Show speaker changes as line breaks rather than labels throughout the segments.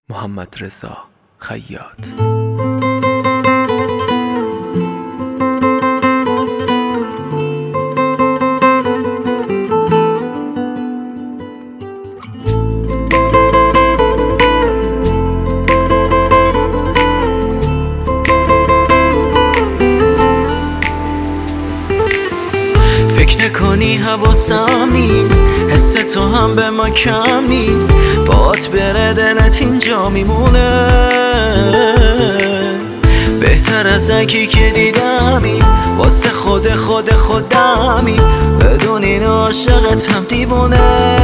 محمدرضا خیاط.
فکر نکنی حواسم نیست، حس تو هم به ما کم نیست، بات بره دلت اینجا میمونه. بهتر از اکی که دیدمی، واسه خودمی، بدون این عاشقت هم دیوونه.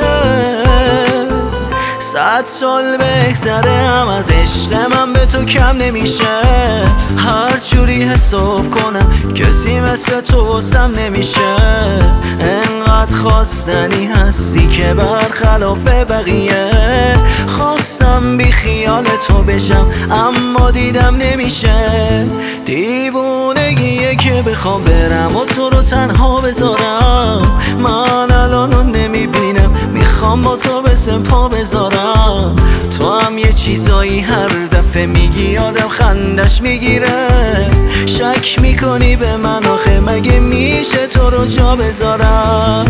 100 سال بگذره هم از عشق من به تو کم نمیشه. هر جوری حساب کنم کسی مثل تو واسم نمیشه. انقدر خواستنی هستی که برخلاف بقیه. خواستم بی خیال تو بشم اما دیدم نمیشه. دیوونگیه که بخوام برم و تو رو تنها بذارم. من الان نمیبینم، میخوام با تو بسم پا بذارم. تو هم یه چیزایی هر دفعه میگی آدم خندش میگیره. شک میکنی به من آخه مگه میشه تو رو جا بذارم؟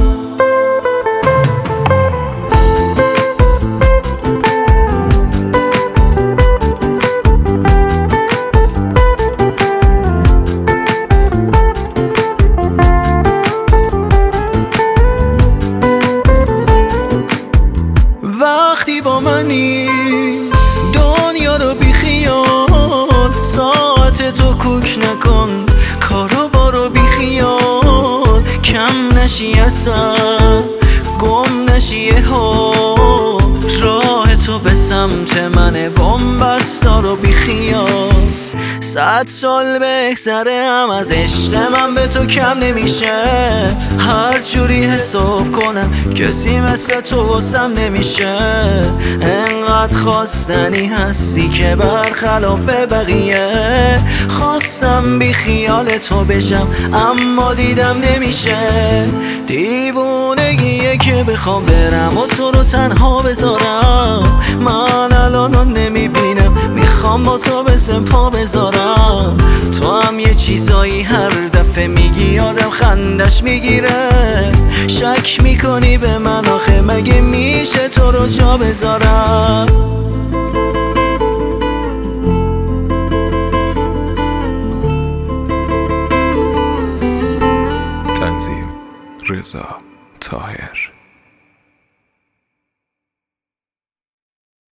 وقتی با منی دنیا رو بی خیال، ساعت تو کوک نکن، کارو بارو بی خیال. کم نشی اصلا، گم نشی ها، راه تو به سمت منه بومبستا رو بی خیال. 100 سال بگذره هم از عشق من به تو کم نمیشه. هر جوری حساب کنم کسی مثل تو واسم نمیشه. انقدر خواستنی هستی که برخلاف بقیه. خواستم بی خیال تو بشم اما دیدم نمیشه. دیوونگیه که بخوام برم و تو رو تنها بذارم. من الان نمیبینم، میخوام با تو بسم پا بذارم. تو هم یه چیزایی هر دفعه میگی آدم خندش میگیره. شک میکنی به من آخه مگه میشه تو رو جا بذارم؟